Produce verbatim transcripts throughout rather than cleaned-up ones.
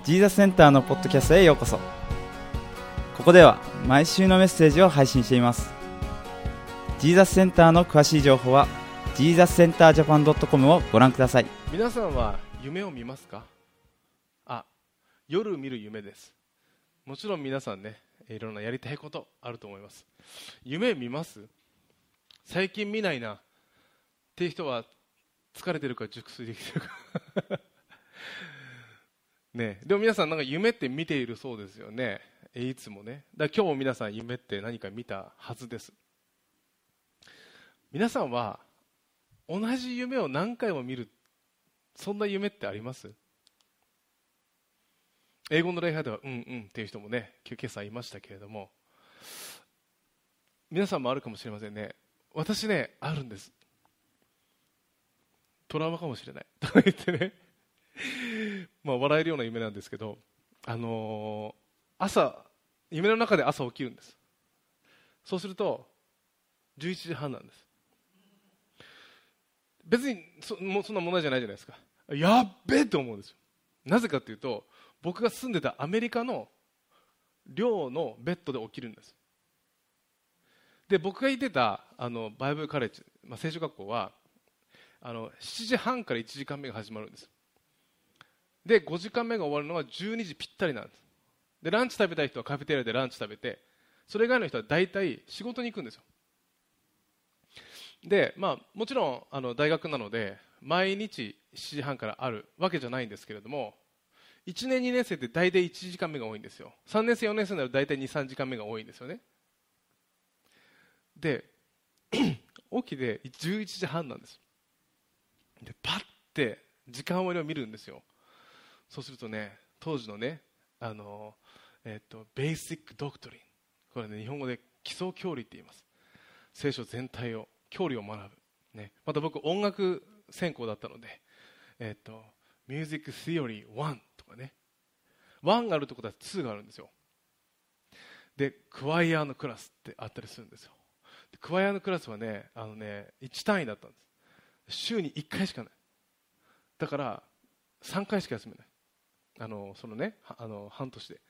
ジーザスセンターのポッドキャストへようこそ。ここでは毎週のメッセージを配信しています。ジーザスセンターの詳しい情報は ジーザスセンタージャパンドットコム をご覧ください。 皆さんは夢を見ますか？あ、夜見る夢です。もちろん皆さんね、いろんなやりたいことあると思います。夢見ます？最近見ないなっていう人は疲れてるか熟睡できてるかね。でも皆さんなんか夢って見ているそうですよね。いつもね。だから今日も皆さん夢って何か見たはずです。皆さんは同じ夢を何回も見る、そんな夢ってあります？英語の礼拝ではうんうんっていう人もね、今朝いましたけれども、皆さんもあるかもしれませんね。私ね、あるんです。トラウマかもしれないとか言ってねまあ笑えるような夢なんですけど、あのー、朝夢の中で朝起きるんです。そうするとじゅういちじはんなんです。別に そ, もうそんな問題じゃないじゃないですか。やっべえと思うんですよ。なぜかというと、僕が住んでたアメリカの寮のベッドで起きるんです。で、僕が行ってたあのバイブルカレッジ、まあ、聖書学校はあのしちじはんからいちじかんめが始まるんです。でごじかんめが終わるのはじゅうにじぴったりなんです。でランチ食べたい人はカフェテリアでランチ食べて、それ以外の人は大体仕事に行くんですよ。で、まあ、もちろんあの大学なので毎日しちじはんからあるわけじゃないんですけれども、いちねんにねん生って大体いちじかんめが多いんですよ。さんねん生よねん生なら大体にさんじかんめが多いんですよね。で起きてじゅういちじはんなんです。でパッて時間割を見るんですよ。そうするとね、当時のね、あの、えっと、ベーシックドクトリン、これね、日本語で基礎教理って言います。聖書全体を、教理を学ぶ、ね、また僕音楽専攻だったので、えっと、ミュージックシオリーワンとかね、ワンがあるところはツーがあるんですよ。でクワイアのクラスってあったりするんですよ。でクワイアのクラスはね、あのねいち単位だったんです。週にいっかいしかない。だからさんかいしか休めない。あのそのね、あの半年で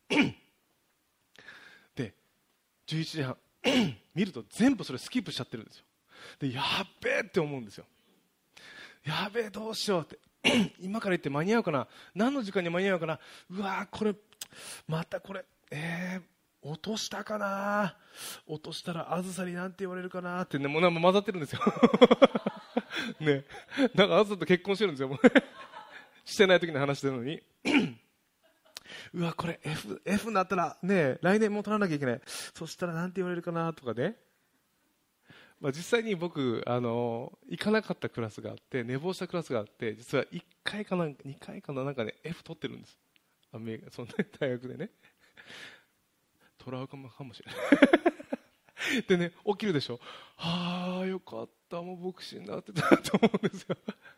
でじゅういちじはん見ると全部それスキップしちゃってるんですよ。でやっべえって思うんですよ。やべえどうしようって今から行って間に合うかな、何の時間に間に合うかな、うわーこれまたこれえー、落としたかな、落としたらあずさになんて言われるかなってね、もうなんか混ざってるんですよね、なんかあずさと結婚してるんですよもうしてない時に話してるのにうわこれ F, F になったらね、来年も取らなきゃいけない、そしたらなんて言われるかなとかね。まあ、実際に僕あの行かなかったクラスがあって、寝坊したクラスがあって、実はいっかいかなにかいかな、なんかね F 取ってるんです。アメリカその、ね、大学でね。トラウマかもしれないでね、起きるでしょ。はあよかった、もう牧師になってたと思うんですよ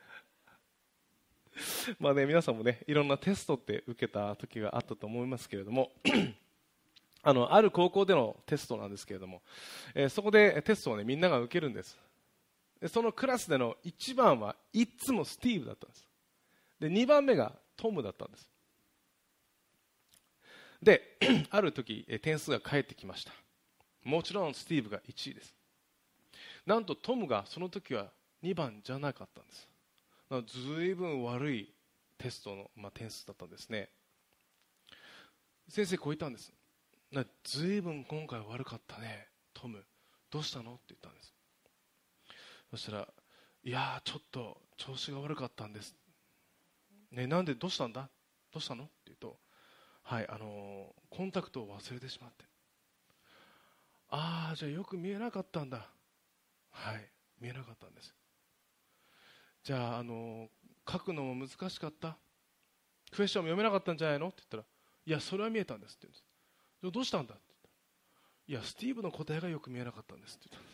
まあね、皆さんもねいろんなテストって受けた時があったと思いますけれどもあのある高校でのテストなんですけれども、えー、そこでテストを、ね、みんなが受けるんです。でそのクラスでのいちばんはいつもスティーブだったんです。でにばんめがトムだったんです。である時点数が返ってきました。もちろんスティーブがいちいです。なんとトムがその時はにばんじゃなかったんです。ずいぶん悪いテストの、まあ、点数だったんですね。先生こう言ったんです。ずいぶん今回悪かったねトム、どうしたのって言ったんです。そしたら、いやちょっと調子が悪かったんです、ね、なんでどうしたんだどうしたのって言うと、はい、あのー、コンタクトを忘れてしまって。ああじゃあよく見えなかったんだ。はい見えなかったんです。じゃあ、あのー、書くのも難しかった、クエスチョンも読めなかったんじゃないのって言ったら、いやそれは見えたんですって言うんです。じゃあどうしたんだって言ったら、いやスティーブの答えがよく見えなかったんですって言ったんです。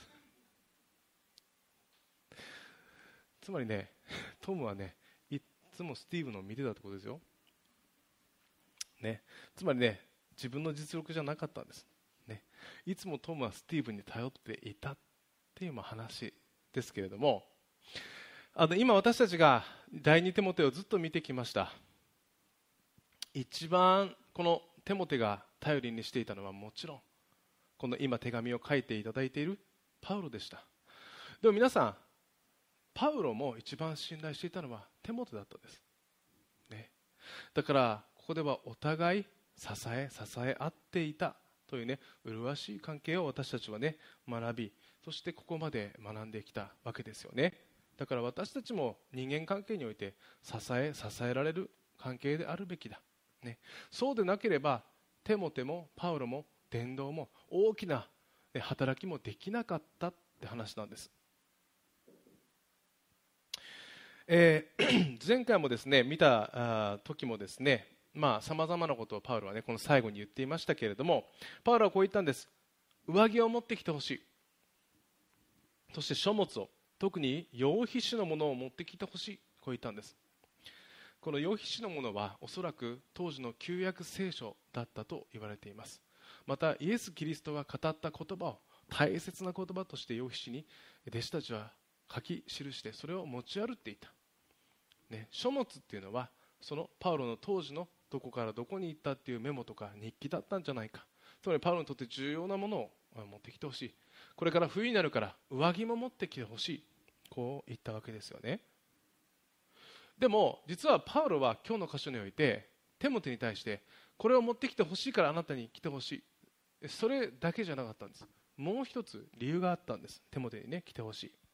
つまりね、トムはねいつもスティーブのを見てたってことですよ、ね、つまりね自分の実力じゃなかったんです、ね、いつもトムはスティーブに頼っていたっていう話ですけれども、あの今私たちが第二テモテをずっと見てきました。 一番このテモテが頼りにしていたのはもちろんこの今手紙を書いていただいているパウロでした。でも皆さん、パウロも一番信頼していたのはテモテだったんです、ね、だからここではお互い支え支え合っていたというね、麗しい関係を私たちはね学び、そしてここまで学んできたわけですよね。だから私たちも人間関係において支え支えられる関係であるべきだ、ね、そうでなければテモテもパウロも伝道も大きな、ね、働きもできなかったって話なんです。えー、前回もですね見た時もですね、まあさまざまなことをパウロはねこの最後に言っていましたけれども、パウロはこう言ったんです。上着を持ってきてほしい、そして書物を、特に羊皮紙のものを持ってきてほしい、こう言ったんです。この羊皮紙のものはおそらく当時の旧約聖書だったと言われています。またイエス・キリストが語った言葉を大切な言葉として羊皮紙に弟子たちは書き記してそれを持ち歩いていた、ね、書物っていうのはそのパウロの当時のどこからどこに行ったっていうメモとか日記だったんじゃないか。つまりパウロにとって重要なものを持ってきてほしい、これから冬になるから上着も持ってきてほしい、こう言ったわけですよね。でも実はパウロは今日の箇所においてテモテに対してこれを持ってきてほしいからあなたに来てほしい、それだけじゃなかったんです。もう一つ理由があったんです。テモテにね来てほしい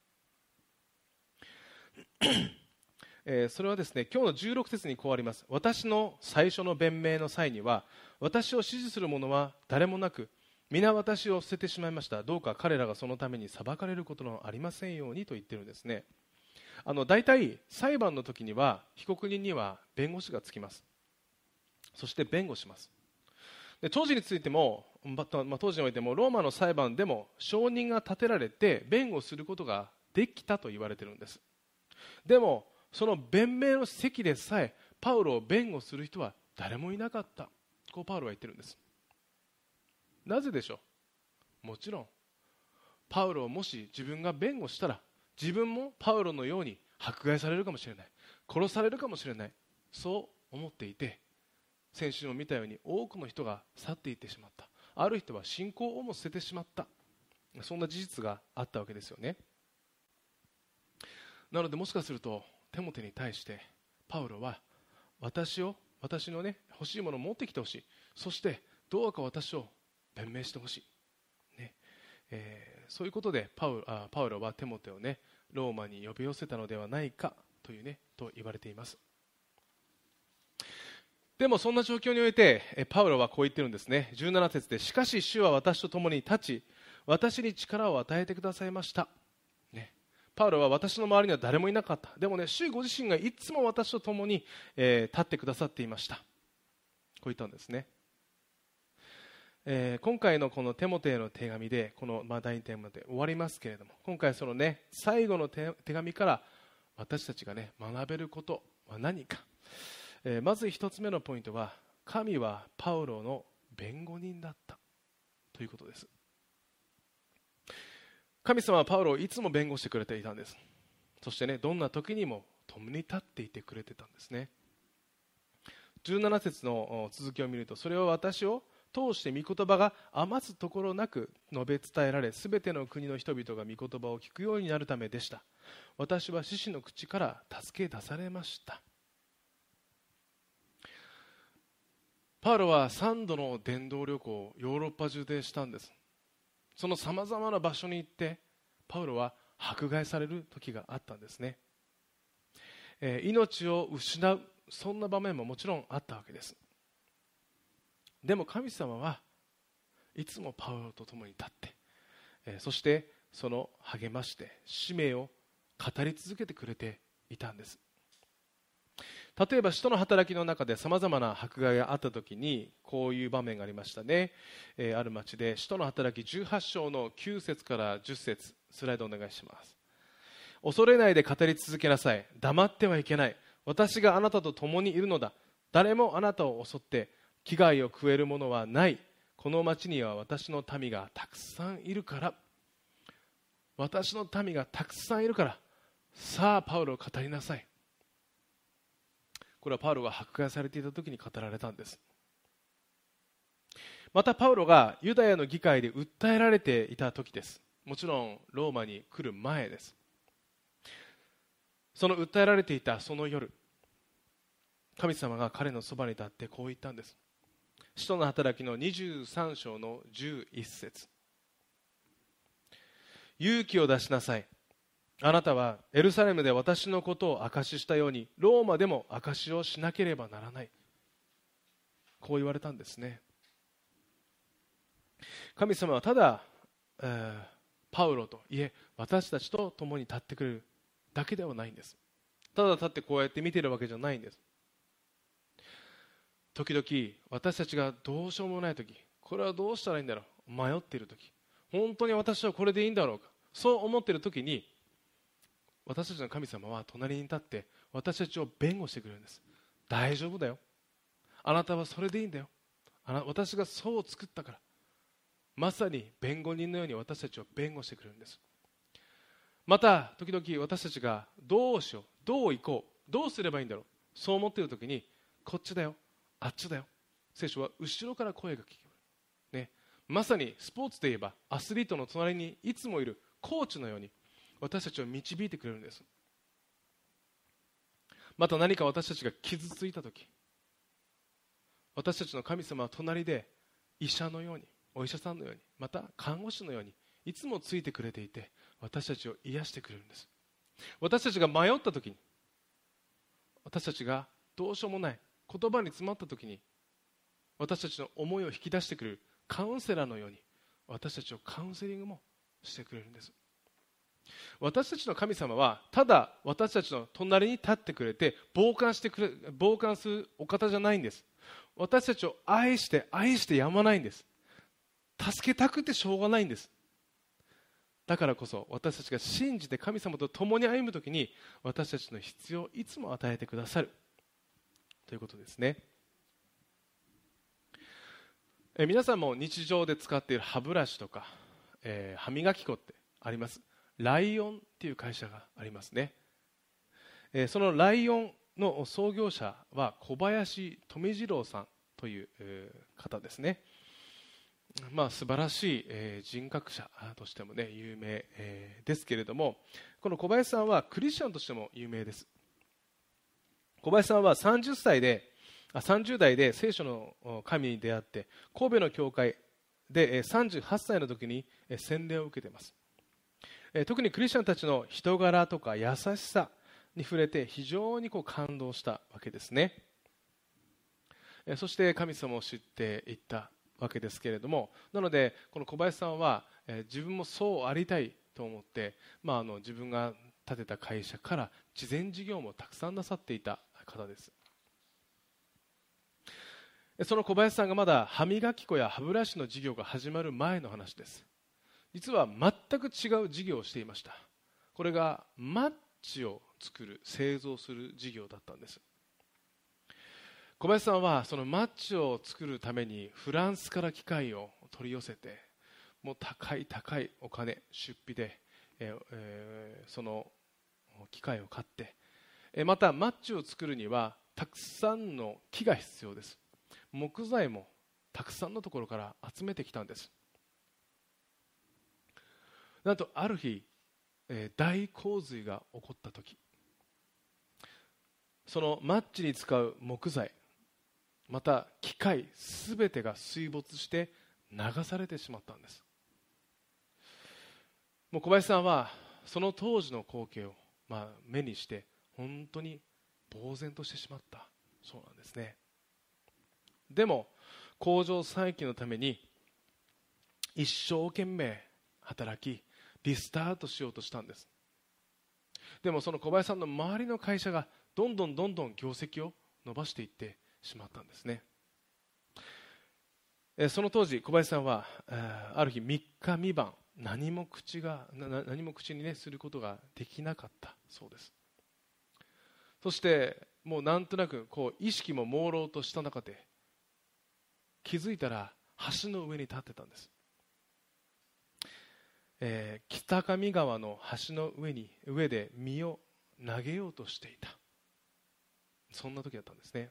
えー、それはですね今日のじゅうろく節にこうあります。私の最初の弁明の際には私を支持する者は誰もなく皆私を捨ててしまいました。どうか彼らがそのために裁かれることのありませんようにと言っているんですね。あの大体裁判の時には被告人には弁護士がつきます。そして弁護します。で当時についても、ままあ、当時においてもローマの裁判でも証人が立てられて弁護することができたと言われているんです。でもその弁明の席でさえパウロを弁護する人は誰もいなかった、こうパウロは言ってるんです。なぜでしょう。もちろんパウロをもし自分が弁護したら自分もパウロのように迫害されるかもしれない、殺されるかもしれない、そう思っていて、先週も見たように多くの人が去っていってしまった、ある人は信仰をも捨ててしまった、そんな事実があったわけですよね。なのでもしかするとテモテに対してパウロは私を私のね欲しいものを持ってきてほしい、そしてどうか私を弁明してほしい、ねえー、そういうことでパウ、あパウロはテモテをねローマに呼び寄せたのではないかというねと言われています。でもそんな状況においてパウロはこう言ってるんですね。じゅうなな節でしかし主は私と共に立ち私に力を与えてくださいました、ね、パウロは私の周りには誰もいなかった。でもね主ご自身がいつも私と共に、えー、立ってくださっていました、こう言ったんですね。えー、今回のこのテモテへの手紙でこの、まあ、第二テーマで終わりますけれども、今回そのね最後の 手, 手紙から私たちがね学べることは何か、えー、まず一つ目のポイントは神はパウロの弁護人だったということです。神様はパウロをいつも弁護してくれていたんです。そしてねどんな時にも共に立っていてくれてたんですね。じゅうなな節の続きを見ると、それは私を通して御言葉が余すところなく述べ伝えられ、すべての国の人々が御言葉を聞くようになるためでした。私は獅子の口から助け出されました。パウロはさんどの伝道旅行をヨーロッパ中でしたんです。そのさまざまな場所に行ってパウロは迫害される時があったんですね、えー、命を失うそんな場面ももちろんあったわけです。でも神様はいつもパウロと共に立って、えー、そしてその励まして使命を語り続けてくれていたんです。例えば使徒の働きの中でさまざまな迫害があったときにこういう場面がありましたね、えー、ある町で使徒の働きじゅうはち章のきゅう節からじゅっ節、スライドお願いします。恐れないで語り続けなさい。黙ってはいけない。私があなたと共にいるのだ。誰もあなたを襲って危害を食えるものはない。この町には私の民がたくさんいるから。私の民がたくさんいるから。さあパウロを語りなさい。 これはパウロが迫害されていた時に語られたんです。またパウロがユダヤの議会で訴えられていた時です。もちろんローマに来る前です。その訴えられていたその夜、神様が彼のそばに立ってこう言ったんです。使徒の働きのにじゅうさん章のじゅういち節、勇気を出しなさい。あなたはエルサレムで私のことを証ししたようにローマでも証しをしなければならない。こう言われたんですね。神様はただ、えー、パウロといえ私たちと共に立ってくれるだけではないんです。ただ立ってこうやって見ているわけじゃないんです。時々私たちがどうしようもない時、これはどうしたらいいんだろう、迷っている時、本当に私はこれでいいんだろうか、そう思っている時に私たちの神様は隣に立って私たちを弁護してくれるんです。大丈夫だよ、あなたはそれでいいんだよ、あな私がそう作ったから。まさに弁護人のように私たちを弁護してくれるんです。また時々私たちがどうしよう、どう行こう、どうすればいいんだろう、そう思っている時にこっちだよ、あっちだよ、聖書は後ろから声が聞こえる、ね、まさにスポーツで言えばアスリートの隣にいつもいるコーチのように私たちを導いてくれるんです。また何か私たちが傷ついた時、私たちの神様は隣で医者のように、お医者さんのように、また看護師のようにいつもついてくれていて私たちを癒してくれるんです。私たちが迷った時に、私たちがどうしようもない言葉に詰まった時に私たちの思いを引き出してくれるカウンセラーのように私たちをカウンセリングもしてくれるんです。私たちの神様はただ私たちの隣に立ってくれて傍観してくれ傍観するお方じゃないんです。私たちを愛して愛してやまないんです。助けたくてしょうがないんです。だからこそ私たちが信じて神様と共に歩むときに私たちの必要をいつも与えてくださるということですね。え皆さんも日常で使っている歯ブラシとか、えー、歯磨き粉ってあります。ライオンっていう会社がありますね。えー、そのライオンの創業者は小林富次郎さんという、えー、方ですね。まあ、素晴らしい、えー、人格者としても、ね、有名、えー、ですけれども、この小林さんはクリスチャンとしても有名です。小林さんはさんじゅっさいであさんじゅう代で聖書の神に出会って神戸の教会で、えー、さんじゅうはっさいの時に、えー、洗礼を受けています。えー、特にクリスチャンたちの人柄とか優しさに触れて非常にこう感動したわけですね。えー、そして神様を知っていったわけですけれども、なのでこの小林さんは、えー、自分もそうありたいと思って、まあ、あの自分が建てた会社から慈善事業もたくさんなさっていた方です。その小林さんがまだ歯磨き粉や歯ブラシの事業が始まる前の話です。実は全く違う事業をしていました。これがマッチを作る製造する事業だったんです。小林さんはそのマッチを作るためにフランスから機械を取り寄せて、もう高い高いお金出費で、えーえー、その機械を買って、えー、またマッチを作るにはたくさんの木が必要です。木材もたくさんのところから集めてきたんです。なんとある日、えー、大洪水が起こった時、そのマッチに使う木材また機械すべてが水没して流されてしまったんです。もう小林さんはその当時の光景を、まあ、目にして本当に呆然としてしまったそうなんですね。でも工場再起のために一生懸命働きリスタートしようとしたんです。でもその小林さんの周りの会社がどんどんどんどん業績を伸ばしていってしまったんですね。その当時小林さんはある日みっかみばん何も口が何も口に、ね、することができなかったそうです。そしてもうなんとなくこう意識も朦朧とした中で気づいたら橋の上に立ってたんです。えー、北上川の橋の上に上で身を投げようとしていた。 そんな時だったんですね。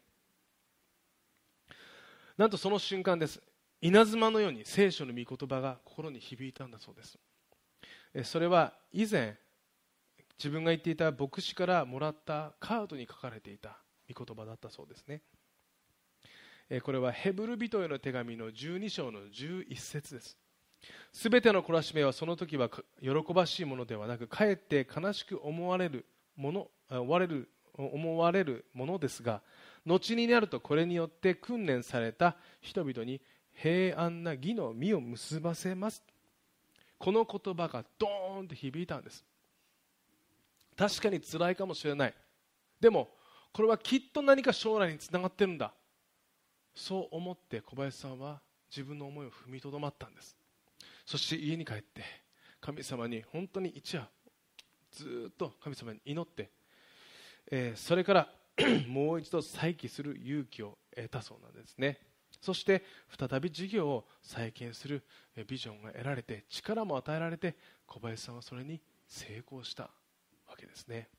なんとその瞬間です。稲妻のように聖書の御言葉が心に響いたんだそうです。それは以前自分が言っていた牧師からもらったカードに書かれていた御言葉だったそうですね。これはヘブル人への手紙のじゅうに章のじゅういち節です。すべての懲らしめはその時は喜ばしいものではなく、かえって悲しく思われるもの、思われる、思われるものですが、後になるとこれによって訓練された人々に平安な義の実を結ばせます。この言葉がドーンと響いたんです。確かに辛いかもしれない。でもこれはきっと何か将来につながってるんだ。そう思って小林さんは自分の思いを踏みとどまったんです。そして家に帰って神様に本当に一夜ずっと神様に祈って、えー、それからもう一度再起する勇気を得たそうなんですね。そして再び事業を再建するビジョンが得られて、力も与えられて、小林さんはそれに成功したわけですね。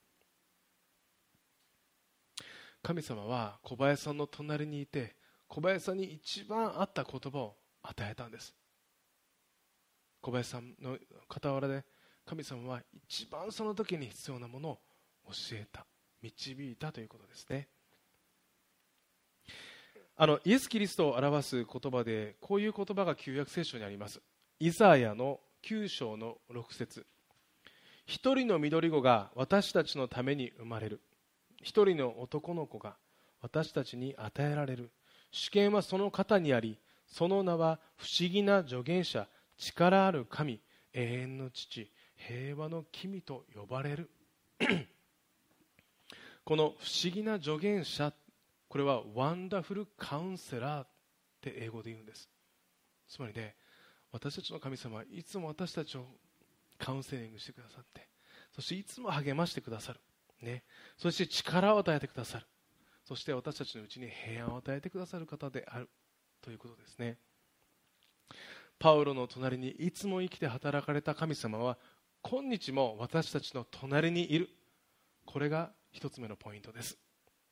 神様は小林さんの隣にいて、小林さんに一番合った言葉を与えたんです。小林さんの傍らで神様は一番その時に必要なものを教えた、導いたということですね。あのイエス・キリストを表す言葉でこういう言葉が旧約聖書にあります。イザヤのきゅう章のろく節、一人の緑子が私たちのために生まれる、一人の男の子が私たちに与えられる、主権はその肩にあり、その名は不思議な助言者、力ある神、永遠の父、平和の君と呼ばれるこの不思議な助言者、これはワンダフルカウンセラーって英語で言うんです。つまりね、私たちの神様はいつも私たちをカウンセリングしてくださって、そしていつも励ましてくださる、ね、そして力を与えてくださる、そして私たちのうちに平安を与えてくださる方であるということですね。パウロの隣にいつも生きて働かれた神様は今日も私たちの隣にいる。これが一つ目のポイントです。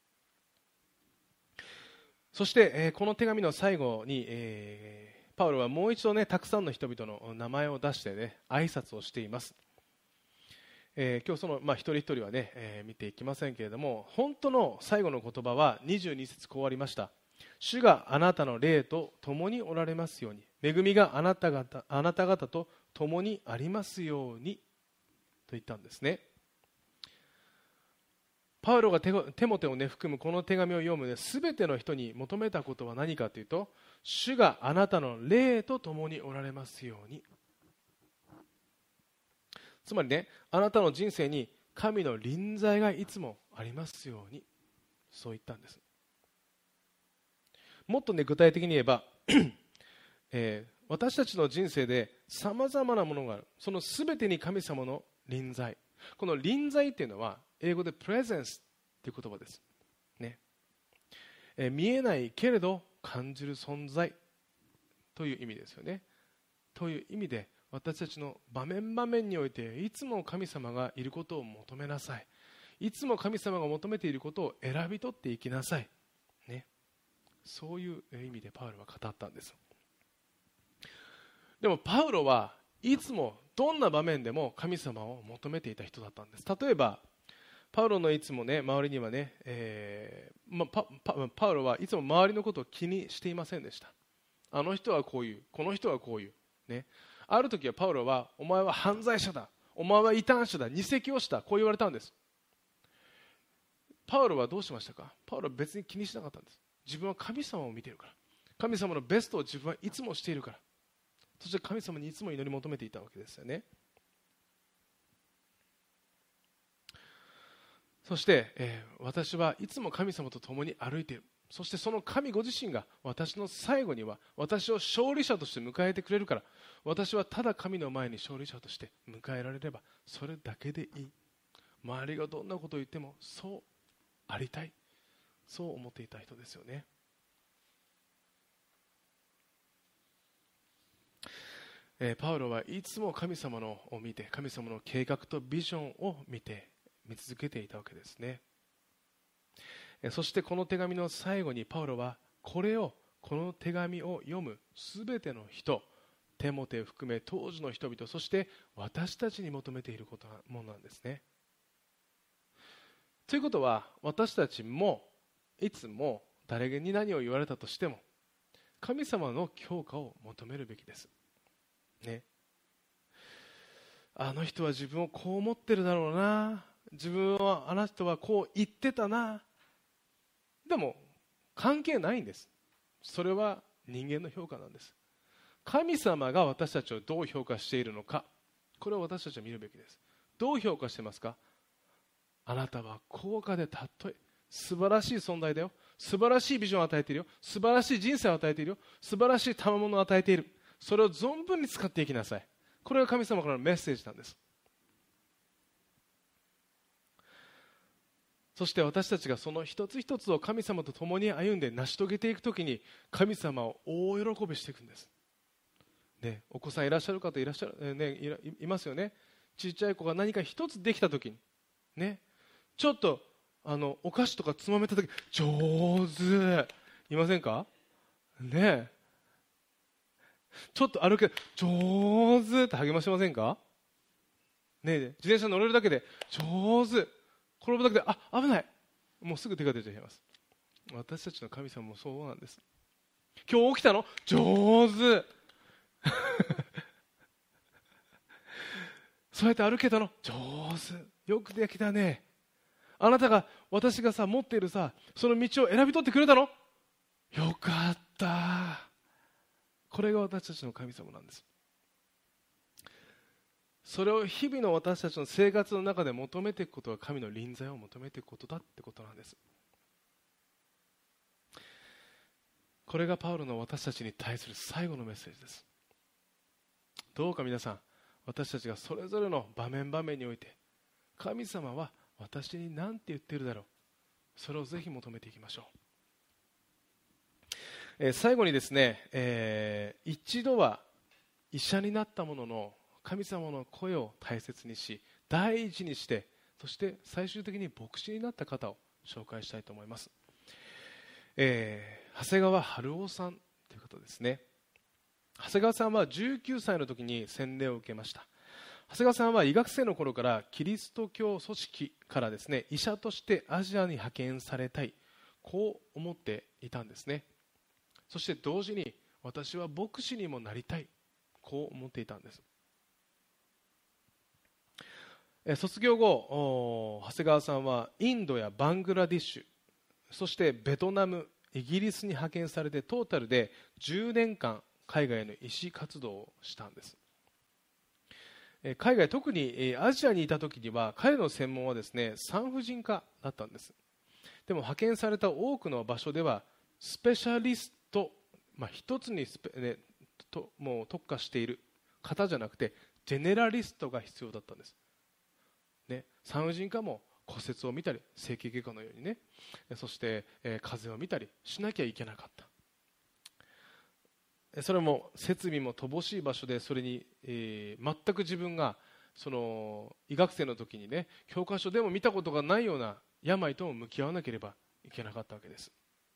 そして、えー、この手紙の最後に、えー、パウロはもう一度ね、たくさんの人々の名前を出してね、挨拶をしています。えー、今日その、まあ、一人一人はね、えー、見ていきませんけれども、本当の最後の言葉はにじゅうに節こうありました。主があなたの霊と共におられますように、恵みがあなた方、あなた方と共にありますようにと言ったんですね。パウロがテモテを、ね、含むこの手紙を読む、ね、全ての人に求めたことは何かというと、主があなたの霊と共におられますように。つまりね、あなたの人生に神の臨在がいつもありますように、そう言ったんです。もっと、ね、具体的に言えば、えー、私たちの人生でさまざまなものがある。その全てに神様の臨在、この臨在っていうのは英語で presence という言葉です、ねえー、見えないけれど感じる存在という意味ですよね。という意味で、私たちの場面場面においていつも神様がいることを求めなさい。いつも神様が求めていることを選び取っていきなさい、ね、そういう意味でパウロは語ったんです。でもパウロはいつもどんな場面でも神様を求めていた人だったんです。例えばパウロのいつもね、周りにはね、えーま、パ, パ, パウロはいつも周りのことを気にしていませんでした。あの人はこういう、この人はこういう、ね、ある時はパウロは、お前は犯罪者だ、お前は異端者だ、偽教師だ、こう言われたんです。パウロはどうしましたか。パウロは別に気にしなかったんです。自分は神様を見ているから、神様のベストを自分はいつもしているから、そして神様にいつも祈り求めていたわけですよね。そして、えー、私はいつも神様と共に歩いている。そしてその神ご自身が私の最後には私を勝利者として迎えてくれるから、私はただ神の前に勝利者として迎えられればそれだけでいい。周りがどんなことを言ってもそうありたい、そう思っていた人ですよね。えー、パウロはいつも神様のを見て、神様の計画とビジョンを見て見続けていたわけですね。 そしてこの手紙の最後にパウロはこれをこの手紙を読むすべての人、テモテを含め当時の人々、そして私たちに求めていることものなんですね。ということは、私たちもいつも誰に何を言われたとしても神様の評価を求めるべきですね。あの人は自分をこう思ってるだろうな、自分はあの人はこう言ってたな、でも関係ないんです。それは人間の評価なんです。神様が私たちをどう評価しているのか、これを私たちは見るべきです。どう評価してますか。あなたは高価で尊い、素晴らしい存在だよ、素晴らしいビジョンを与えているよ、素晴らしい人生を与えているよ、素晴らしい賜物を与えている。それを存分に使っていきなさい。これが神様からのメッセージなんです。そして私たちがその一つ一つを神様と共に歩んで成し遂げていくときに、神様を大喜びしていくんです、ね、お子さんいらっしゃる方いらっしゃる、ね、い, い, いますよね。ちっちゃい子が何か一つできたときに、ね、ちょっとあのお菓子とかつまめたとき、上手いませんかね。ちょっと歩け上手って励ましませんかね。自転車乗れるだけで上手、転ぶだけであ危ない、もうすぐ手が出ちゃいます。私たちの神様もそうなんです。今日起きたの上手そうやって歩けたの上手、よくできたね。あなたが私がさ持っているさその道を選び取ってくれたのよかった。これが私たちの神様なんです。それを日々の私たちの生活の中で求めていくことが神の臨在を求めていくことだってことなんです。これがパウロの私たちに対する最後のメッセージです。どうか皆さん、私たちがそれぞれの場面場面において神様は私に何て言っているだろう、それをぜひ求めていきましょう。えー、最後にですね、えー、一度は医者になったものの神様の声を大切にし第一にして、そして最終的に牧師になった方を紹介したいと思います。えー、長谷川春夫さんという方ですね。長谷川さんはじゅうきゅうさいの時に洗礼を受けました。長谷川さんは医学生の頃からキリスト教組織からですね、医者としてアジアに派遣されたい、こう思っていたんですね。そして同時に私は牧師にもなりたい、こう思っていたんです。え卒業後、長谷川さんはインドやバングラディッシュ、そしてベトナム、イギリスに派遣されてトータルでじゅうねんかん海外の医師活動をしたんです。海外、特にアジアにいた時には彼の専門はですね産婦人科だったんです。でも派遣された多くの場所ではスペシャリスト、まあ、一つにスペ、ね、ともう特化している方じゃなくてジェネラリストが必要だったんです、ね、産婦人科も骨折を見たり整形外科のようにね、そして、えー、風邪を見たりしなきゃいけなかった。それも設備も乏しい場所で、それに、えー、全く自分がその医学生の時にね教科書でも見たことがないような病とも向き合わなければいけなかったわけです。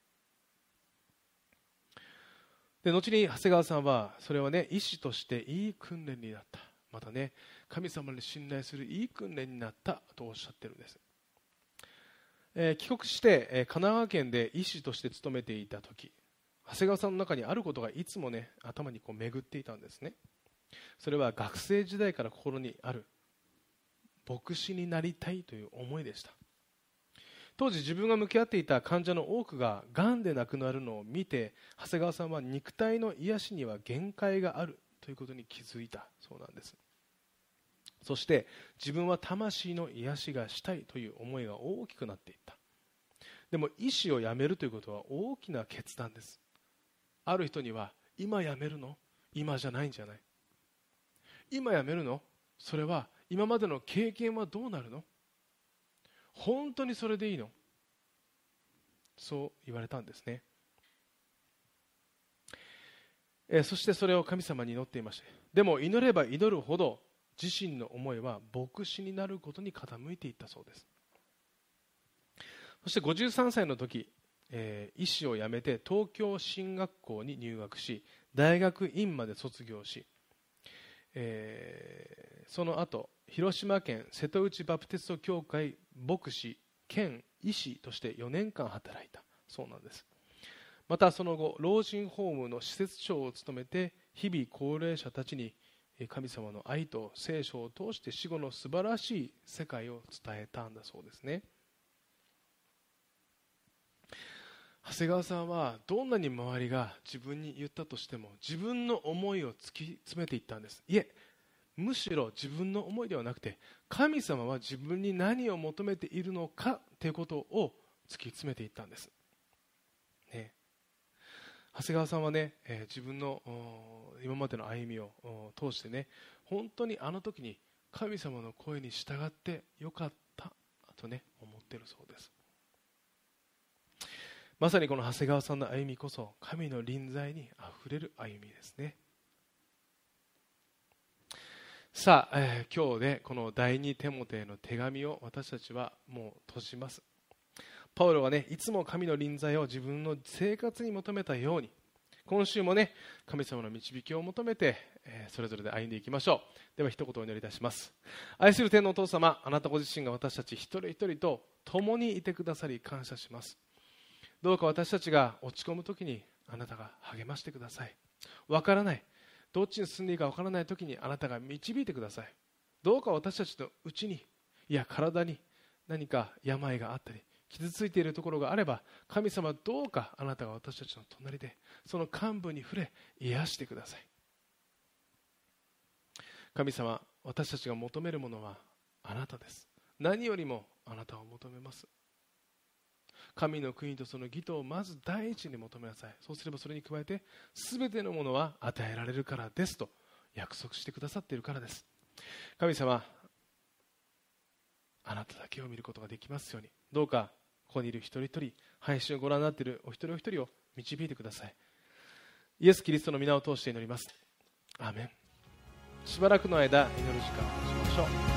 で後に長谷川さんはそれはね医師としていい訓練になった、またね神様に信頼するいい訓練になったとおっしゃってるんです。えー、帰国して、えー、神奈川県で医師として勤めていた時、長谷川さんの中にあることがいつもね頭にこう巡っていたんですね。それは学生時代から心にある牧師になりたいという思いでした。当時自分が向き合っていた患者の多くががんで亡くなるのを見て、長谷川さんは肉体の癒しには限界があるということに気づいたそうなんです。そして自分は魂の癒しがしたいという思いが大きくなっていった。でも医師を辞めるということは大きな決断です。ある人には今辞めるの？今じゃないんじゃない？今辞めるの？それは今までの経験はどうなるの？本当にそれでいいの？そう言われたんですね。えそしてそれを神様に祈っていました。でも祈れば祈るほど自身の思いは牧師になることに傾いていったそうです。 そしてごじゅうさんさいの時、えー、医師を辞めて東京進学校に入学し、大学院まで卒業し、えー、その後広島県瀬戸内バプテスト教会牧師兼医師としてよねんかん働いたそうなんです。またその後老人ホームの施設長を務めて、日々高齢者たちに神様の愛と聖書を通して死後の素晴らしい世界を伝えたんだそうですね。長谷川さんはどんなに周りが自分に言ったとしても、自分の思いを突き詰めていったんです。いえ、むしろ自分の思いではなくて、神様は自分に何を求めているのかということを突き詰めていったんです、ね、長谷川さんはね、えー、自分の今までの歩みを通してね、本当にあの時に神様の声に従ってよかったとね、思っているそうです。まさにこの長谷川さんの歩みこそ神の臨在にあふれる歩みですね。さあ、えー、今日でこの第二テモテへの手紙を私たちはもう閉じます。パウロはね、いつも神の臨在を自分の生活に求めたように、今週もね、神様の導きを求めて、えー、それぞれで歩んでいきましょう。では一言お祈りいたします。愛する天のお父様、あなたご自身が私たち一人一人と共にいてくださり感謝します。どうか私たちが落ち込むときにあなたが励ましてください。わからない、どっちに進んでいいかわからないときにあなたが導いてください。どうか私たちのうちに、いや体に何か病があったり傷ついているところがあれば、神様どうかあなたが私たちの隣でその患部に触れ癒してください。神様、私たちが求めるものはあなたです。何よりもあなたを求めます。神の国とその義とをまず第一に求めなさい。そうすればそれに加えて全てのものは与えられるからですと約束してくださっているからです。神様、あなただけを見ることができますように、どうかここにいる一人一人、配信をご覧になっているお一人お一人を導いてください。イエス・キリストの皆を通して祈ります。アーメン。しばらくの間祈る時間を持ちましょう。